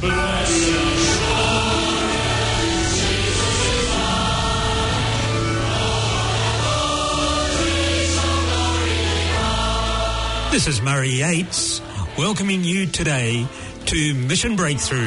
This is Murray Yates, welcoming you today to Mission Breakthrough.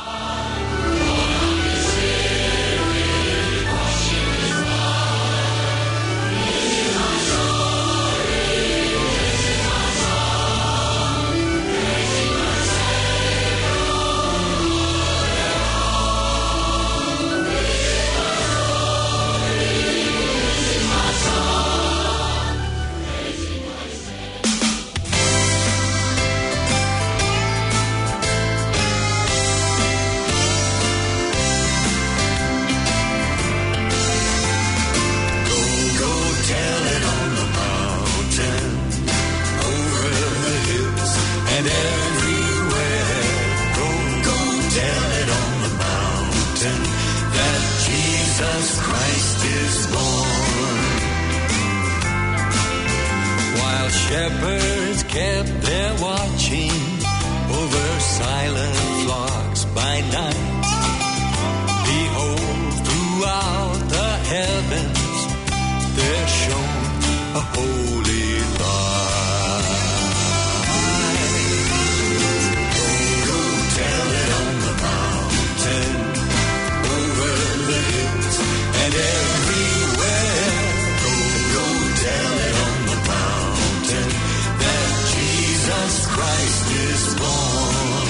Shepherds kept their watching over silent flocks by night. Behold, throughout the heavens there shone a holy light. Go tell it on the mountain, over the hills and everywhere. Go tell it on the mountain that Jesus Christ is born.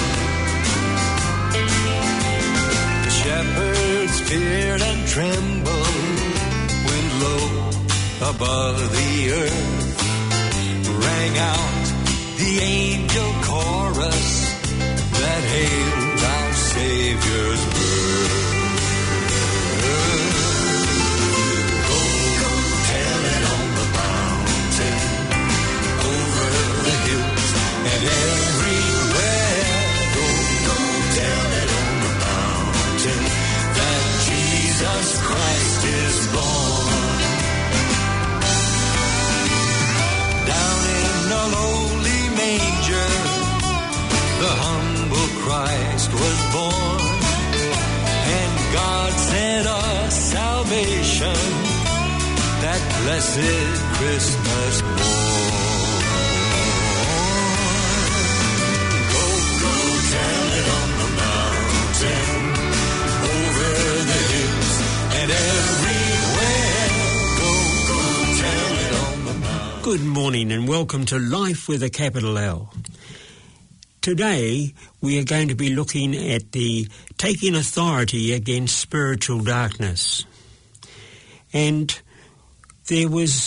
The shepherds feared and trembled when low above the earth rang out the angel chorus that hailed our Savior's birth. Go tell it on the mountain, over the hills and everywhere. Go tell it on the mountain that Jesus Christ is born. Down in a lowly manger, the humble Christ was born, and God sent us salvation, that blessed Christmas morn. Go tell it on the mountain, over the hills and everywhere. Go tell it on the mountain. Good morning and welcome to Life with a capital L. Today we are going to be looking at the taking authority against spiritual darkness. And there was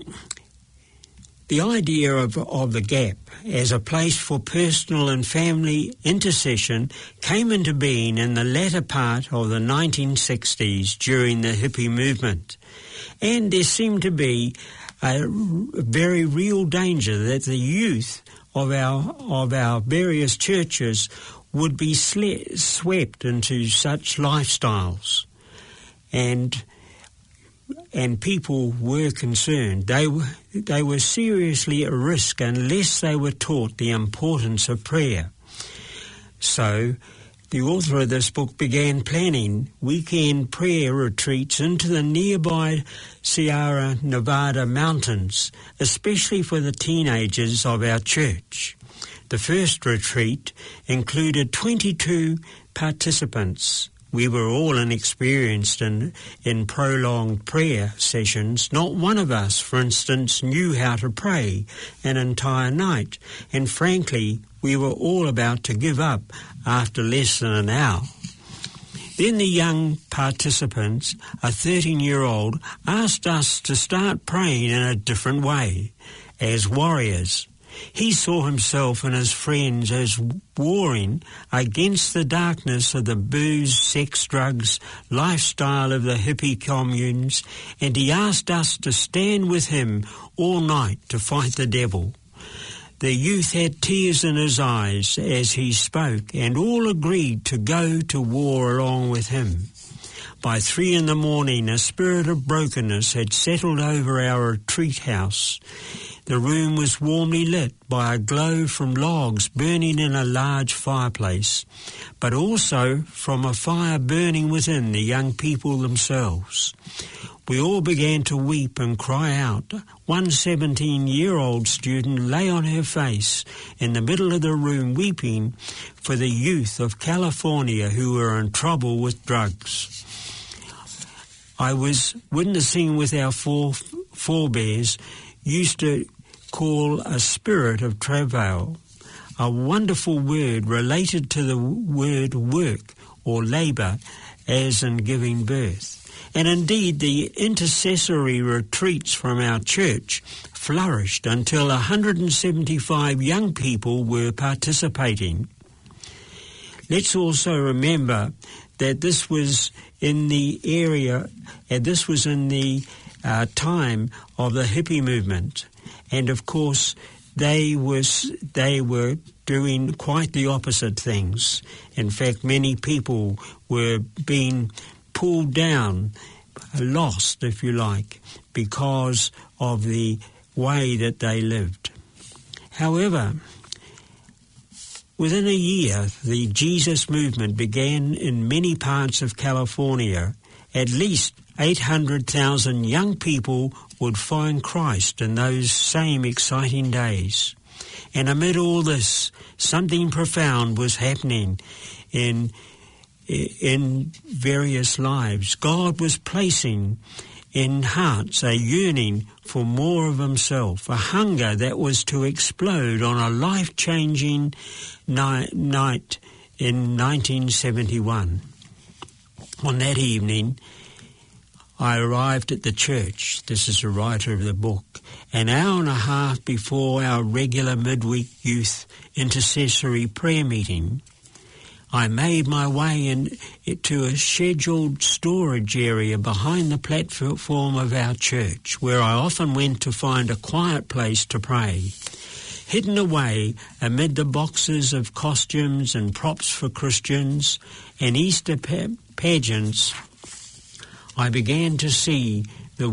the idea of the gap as a place for personal and family intercession came into being in the latter part of the 1960s during the hippie movement. And there seemed to be a very real danger that the youth of our various churches would be swept into such lifestyles, and people were concerned. They were seriously at risk unless they were taught the importance of prayer. So the author of this book began planning weekend prayer retreats into the nearby Sierra Nevada mountains, especially for the teenagers of our church. The first retreat included 22 participants. We were all inexperienced in prolonged prayer sessions. Not one of us, for instance, knew how to pray an entire night, and frankly, we were all about to give up after less than an hour. Then the young participants, a 13-year-old, asked us to start praying in a different way, as warriors. He saw himself and his friends as warring against the darkness of the booze, sex, drugs, lifestyle of the hippie communes, and he asked us to stand with him all night to fight the devil. The youth had tears in his eyes as he spoke, and all agreed to go to war along with him. By 3 a.m, a spirit of brokenness had settled over our retreat house. The room was warmly lit by a glow from logs burning in a large fireplace, but also from a fire burning within the young people themselves. We all began to weep and cry out. One 17-year-old student lay on her face in the middle of the room weeping for the youth of California who were in trouble with drugs. I was witnessing with our forebears used to call a spirit of travail, a wonderful word related to the word work or labour as in giving birth. And indeed, the intercessory retreats from our church flourished until 175 young people were participating. Let's also remember that this was in the area, and this was in the time of the hippie movement. And of course, they were doing quite the opposite things. In fact, many people were being pulled down, lost, if you like, because of the way that they lived. However, within a year, the Jesus movement began in many parts of California. At least 800,000 young people would find Christ in those same exciting days. And amid all this, something profound was happening in various lives. God was placing in hearts a yearning for more of himself, a hunger that was to explode on a life-changing night in 1971. On that evening, I arrived at the church, this is the writer of the book, an hour and a half before our regular midweek youth intercessory prayer meeting. I made my way to a scheduled storage area behind the platform of our church, where I often went to find a quiet place to pray. Hidden away amid the boxes of costumes and props for Christians and Easter pageants, I began to seek the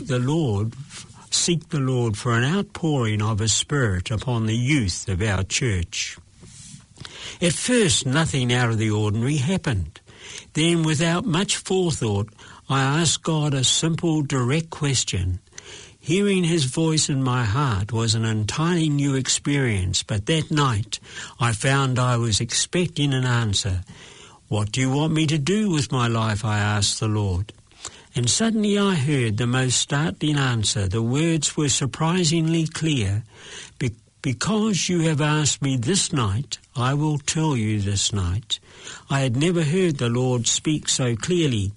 Lord for an outpouring of His Spirit upon the youth of our church. At first, nothing out of the ordinary happened. Then, without much forethought, I asked God a simple, direct question. Hearing His voice in my heart was an entirely new experience, but that night I found I was expecting an answer. "What do you want me to do with my life?" I asked the Lord. And suddenly I heard the most startling answer. The words were surprisingly clear. "Because you have asked me this night, I will tell you this night." I had never heard the Lord speak so clearly.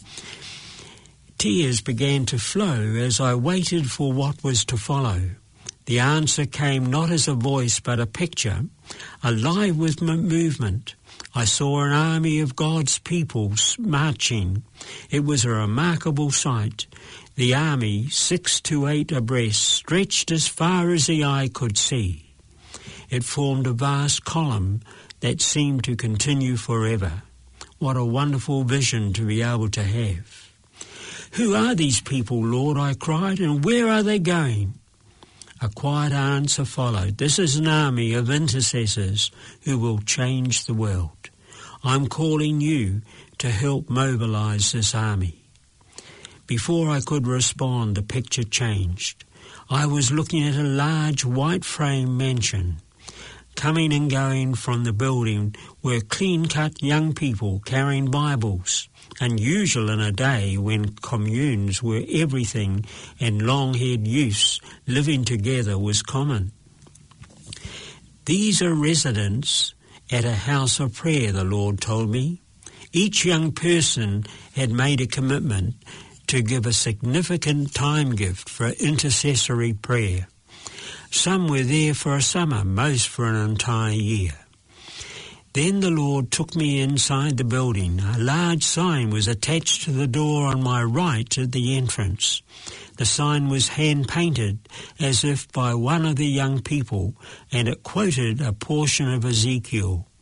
Tears began to flow as I waited for what was to follow. The answer came not as a voice but a picture, alive with movement. I saw an army of God's people marching. It was a remarkable sight. The army, 6 to 8 abreast, stretched as far as the eye could see. It formed a vast column that seemed to continue forever. What a wonderful vision to be able to have. "Who are these people, Lord?" I cried, "and where are they going?" A quiet answer followed. "This is an army of intercessors who will change the world. I'm calling you to help mobilize this army." Before I could respond, the picture changed. I was looking at a large white-frame mansion. Coming and going from the building were clean-cut young people carrying Bibles, unusual in a day when communes were everything and long-haired youths living together was common. "These are residents at a house of prayer," the Lord told me. Each young person had made a commitment to give a significant time gift for intercessory prayer. Some were there for a summer, most for an entire year. Then the Lord took me inside the building. A large sign was attached to the door on my right at the entrance. The sign was hand-painted as if by one of the young people, and it quoted a portion of Ezekiel.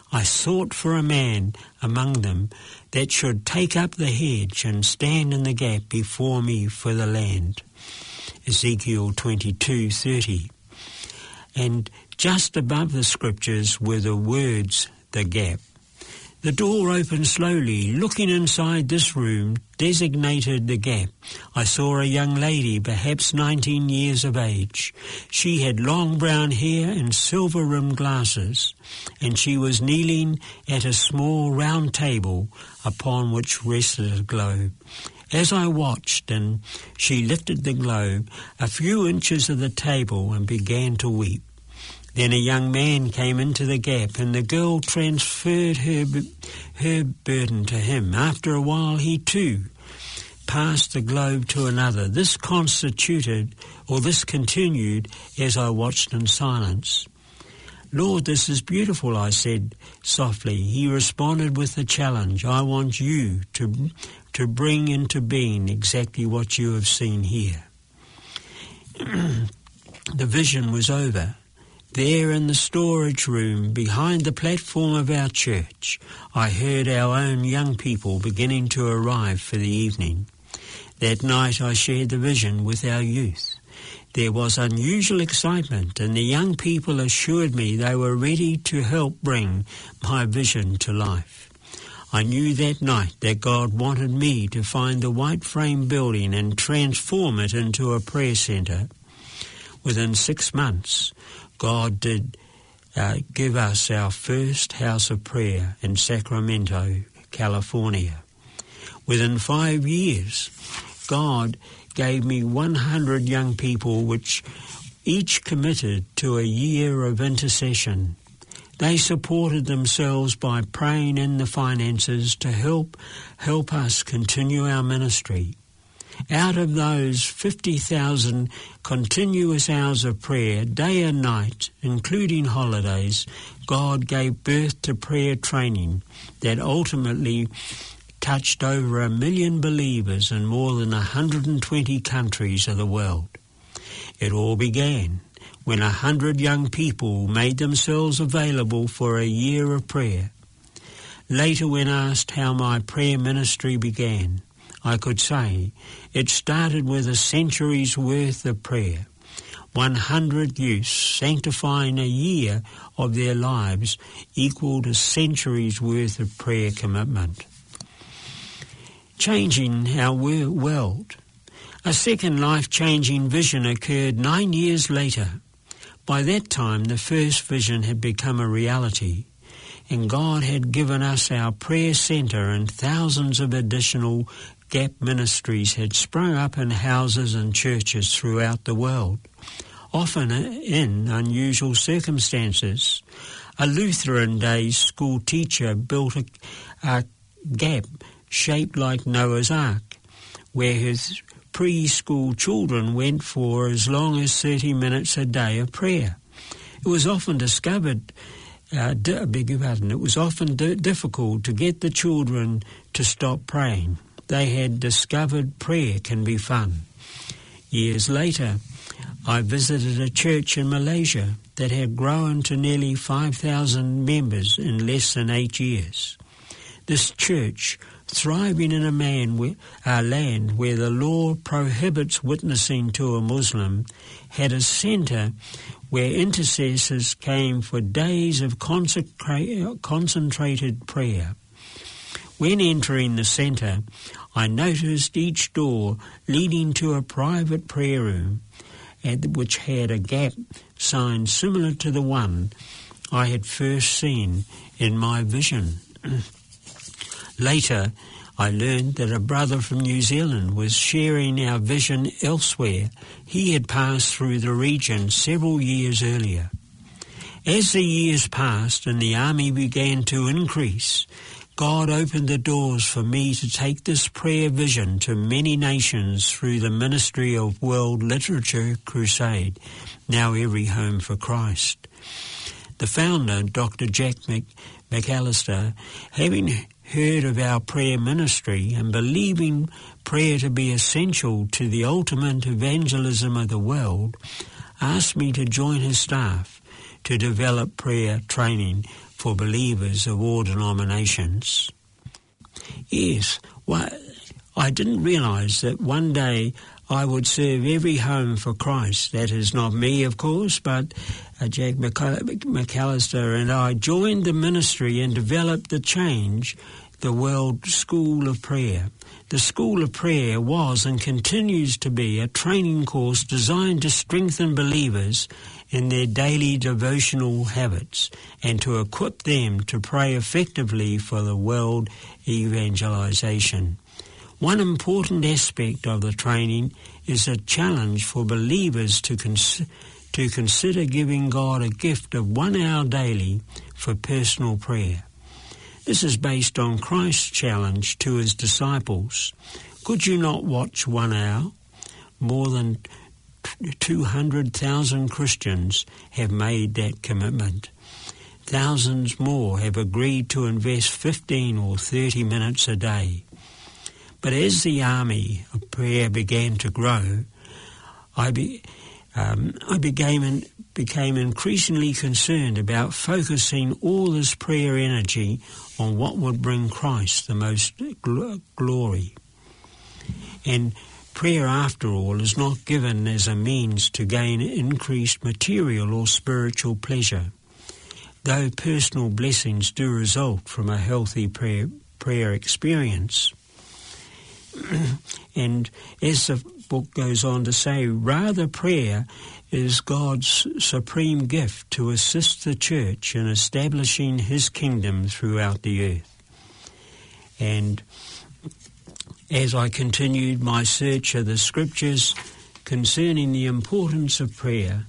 I sought for a man among them that should take up the hedge and stand in the gap before me for the land. Ezekiel 22:30. And just above the scriptures were the words, the gap. The door opened slowly. Looking inside this room, designated the gap, I saw a young lady, perhaps 19 years of age. She had long brown hair and silver-rimmed glasses, and she was kneeling at a small round table upon which rested a globe. As I watched, and she lifted the globe a few inches of the table and began to weep. Then a young man came into the gap, and the girl transferred her burden to him. After a while, he too passed the globe to another. This continued as I watched in silence. Lord, this is beautiful, I said softly. He responded with the challenge. I want you to bring into being exactly what you have seen here. The vision was over. There in the storage room behind the platform of our church, I heard our own young people beginning to arrive for the evening. That night I shared the vision with our youth. There was unusual excitement, and the young people assured me they were ready to help bring my vision to life. I knew that night that God wanted me to find the white frame building and transform it into a prayer centre. Within 6 months, God did give us our first house of prayer in Sacramento, California. Within 5 years, God gave me 100 young people, which each committed to a year of intercession. They supported themselves by praying in the finances to help us continue our ministry. Out of those 50,000 continuous hours of prayer, day and night, including holidays, God gave birth to prayer training that ultimately touched over 1 million believers in more than 120 countries of the world. It all began when 100 young people made themselves available for a year of prayer. Later, when asked how my prayer ministry began, I could say it started with a century's worth of prayer. 100 youths sanctifying a year of their lives equaled a century's worth of prayer commitment. Changing our world. A second life-changing vision occurred 9 years later. By that time, the first vision had become a reality, and God had given us our prayer centre, and thousands of additional gap ministries had sprung up in houses and churches throughout the world, often in unusual circumstances. A Lutheran day school teacher built a gap shaped like Noah's Ark, where his preschool children went for as long as 30 minutes a day of prayer. It was often difficult to get the children to stop praying. They had discovered prayer can be fun. Years later, I visited a church in Malaysia that had grown to nearly 5,000 members in less than 8 years. This church, thriving in a land where the law prohibits witnessing to a Muslim, had a centre where intercessors came for days of concentrated prayer. When entering the centre, I noticed each door leading to a private prayer room, which had a gap sign similar to the one I had first seen in my vision. Later, I learned that a brother from New Zealand was sharing our vision elsewhere. He had passed through the region several years earlier. As the years passed and the army began to increase, God opened the doors for me to take this prayer vision to many nations through the Ministry of World Literature Crusade, now Every Home for Christ. The founder, Dr. Jack McAllister, having heard of our prayer ministry and believing prayer to be essential to the ultimate evangelism of the world, asked me to join his staff to develop prayer training for believers of all denominations. Yes, well, I didn't realise that one day I would serve every home for Christ. That is not me, of course, but Jack McAllister and I joined the ministry and developed the World School of Prayer. The School of Prayer was and continues to be a training course designed to strengthen believers in their daily devotional habits and to equip them to pray effectively for the world evangelization. One important aspect of the training is a challenge for believers to consider giving God a gift of 1 hour daily for personal prayer. This is based on Christ's challenge to his disciples. Could you not watch 1 hour? More than 200,000 Christians have made that commitment. Thousands more have agreed to invest 15 or 30 minutes a day. But as the army of prayer began to grow, I became increasingly concerned about focusing all this prayer energy on what would bring Christ the most glory. And prayer, after all, is not given as a means to gain increased material or spiritual pleasure, though personal blessings do result from a healthy prayer experience. And as the book goes on to say, rather prayer is God's supreme gift to assist the church in establishing his kingdom throughout the earth. And as I continued my search of the scriptures concerning the importance of prayer,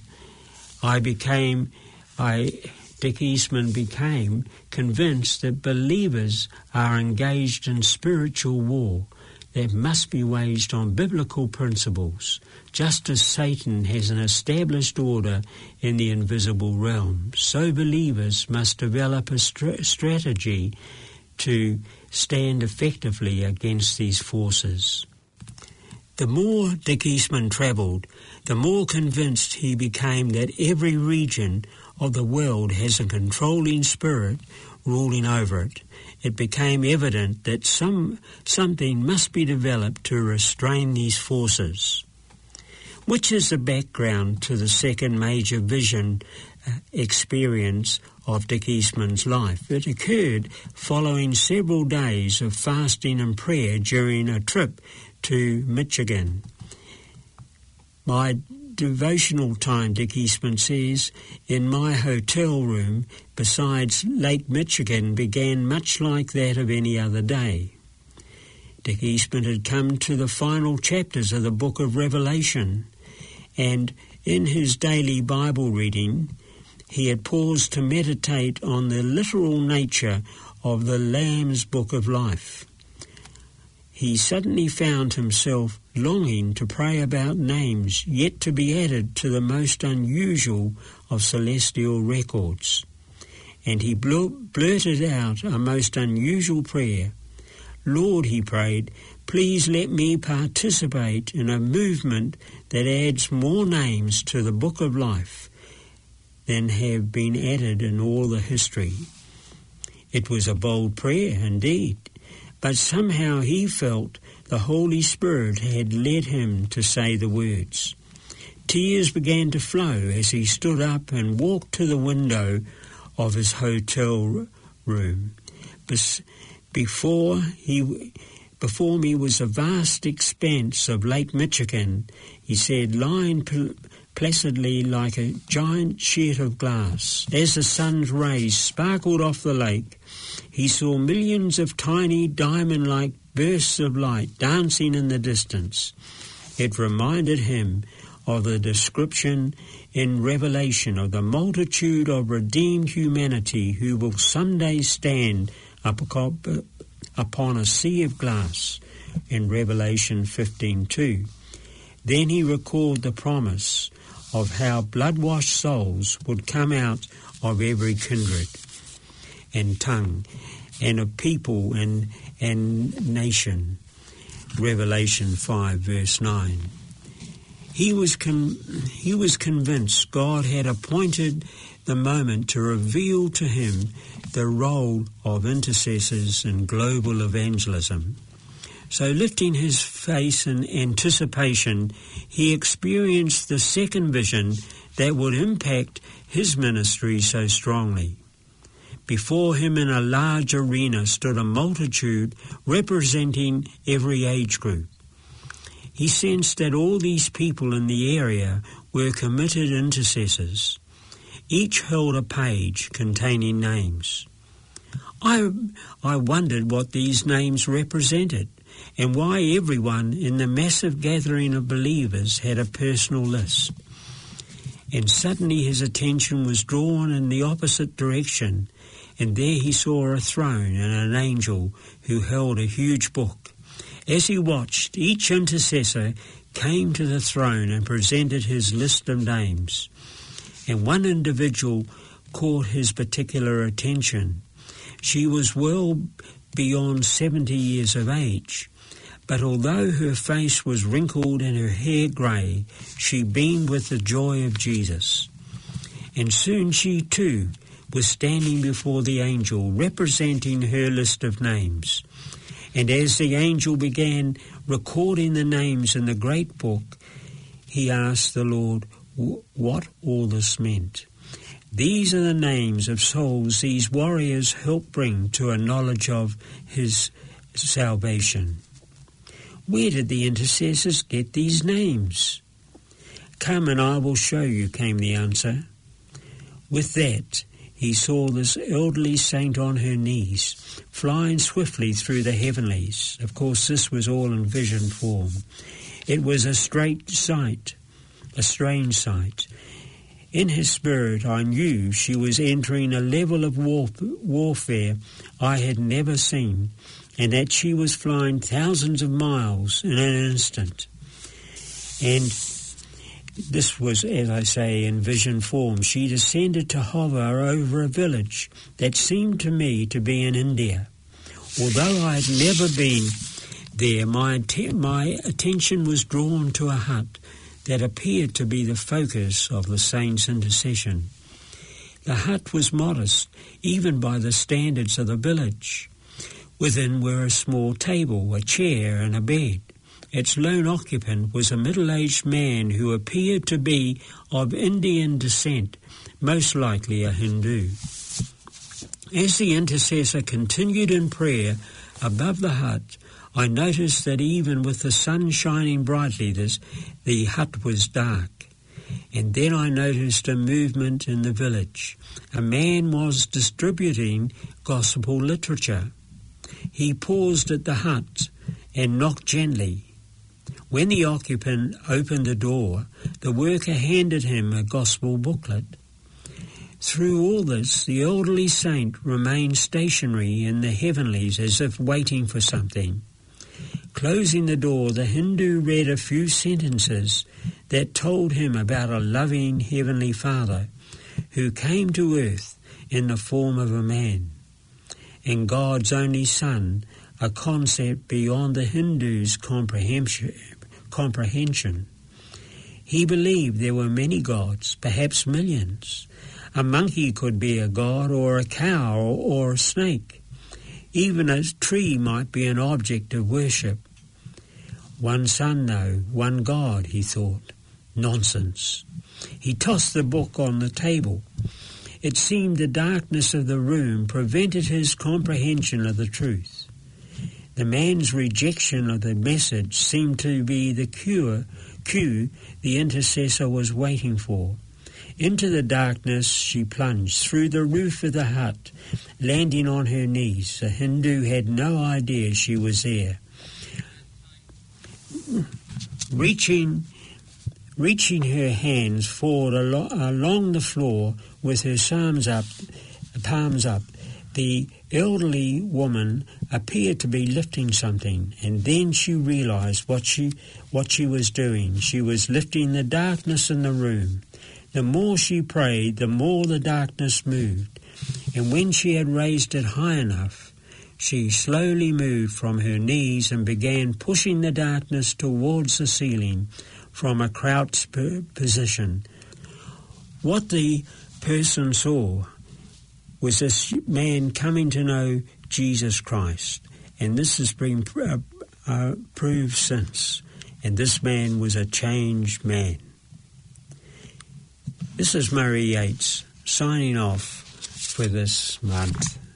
Dick Eastman became convinced that believers are engaged in spiritual war that must be waged on biblical principles, just as Satan has an established order in the invisible realm. So believers must develop a strategy to stand effectively against these forces. The more Dick Eastman travelled, the more convinced he became that every region of the world has a controlling spirit ruling over it. It became evident that something must be developed to restrain these forces, which is the background to the second major vision experience of Dick Eastman's life. It occurred following several days of fasting and prayer during a trip to Michigan. My devotional time, Dick Eastman says, in my hotel room besides Lake Michigan began much like that of any other day. Dick Eastman had come to the final chapters of the book of Revelation, and in his daily Bible reading, he had paused to meditate on the literal nature of the Lamb's book of life. He suddenly found himself longing to pray about names yet to be added to the most unusual of celestial records. And he blurted out a most unusual prayer. Lord, he prayed, please let me participate in a movement that adds more names to the book of life than have been added in all the history. It was a bold prayer indeed, but somehow he felt the Holy Spirit had led him to say the words. Tears began to flow as he stood up and walked to the window of his hotel room. Before me was a vast expanse of Lake Michigan, he said, lying placidly like a giant sheet of glass. As the sun's rays sparkled off the lake, he saw millions of tiny diamond-like bursts of light dancing in the distance. It reminded him of the description in Revelation of the multitude of redeemed humanity who will someday stand upon a sea of glass in Revelation 15:2. Then he recalled the promise of how blood-washed souls would come out of every kindred and tongue and of people and nation. Revelation 5 verse 9. He was convinced God had appointed the moment to reveal to him the role of intercessors in global evangelism. So lifting his face in anticipation, he experienced the second vision that would impact his ministry so strongly. Before him in a large arena stood a multitude representing every age group. He sensed that all these people in the area were committed intercessors. Each held a page containing names. I wondered what these names represented and why everyone in the massive gathering of believers had a personal list. And suddenly his attention was drawn in the opposite direction, and there he saw a throne and an angel who held a huge book. As he watched, each intercessor came to the throne and presented his list of names. And one individual caught his particular attention. She was well beyond 70 years of age, but although her face was wrinkled and her hair grey, she beamed with the joy of Jesus. And soon she too was standing before the angel, representing her list of names. And as the angel began recording the names in the great book, he asked the Lord what all this meant. These are the names of souls these warriors helped bring to a knowledge of his salvation. Where did the intercessors get these names? Come and I will show you, came the answer. With that, he saw this elderly saint on her knees, flying swiftly through the heavenlies. Of course, this was all in vision form. It was a strange sight. In his spirit, I knew she was entering a level of warfare I had never seen, and that she was flying thousands of miles in an instant. And this was, as I say, in vision form. She descended to hover over a village that seemed to me to be in India. Although I had never been there, my attention was drawn to a hut that appeared to be the focus of the saint's intercession. The hut was modest, even by the standards of the village. Within were a small table, a chair, and a bed. Its lone occupant was a middle-aged man who appeared to be of Indian descent, most likely a Hindu. As the intercessor continued in prayer above the hut, I noticed that even with the sun shining brightly, the hut was dark. And then I noticed a movement in the village. A man was distributing gospel literature. He paused at the hut and knocked gently. When the occupant opened the door, the worker handed him a gospel booklet. Through all this, the elderly saint remained stationary in the heavenlies as if waiting for something. Closing the door, the Hindu read a few sentences that told him about a loving Heavenly Father who came to earth in the form of a man, and God's only Son, a concept beyond the Hindu's comprehension. He believed there were many gods, perhaps millions. A monkey could be a god, or a cow, or a snake. Even a tree might be an object of worship. One sun, though, one God, he thought. Nonsense. He tossed the book on the table. It seemed the darkness of the room prevented his comprehension of the truth. The man's rejection of the message seemed to be the cue the intercessor was waiting for. Into the darkness she plunged, through the roof of the hut, landing on her knees. The Hindu had no idea she was there. Reaching her hands forward along the floor with her palms up, the elderly woman appeared to be lifting something, and then she realized what she was doing. She was lifting the darkness in the room. The more she prayed, the more the darkness moved, and when she had raised it high enough, she slowly moved from her knees and began pushing the darkness towards the ceiling from a crouched position. What the person saw was this man coming to know Jesus Christ. And this has been proved since. And this man was a changed man. This is Murray Yates signing off for this month.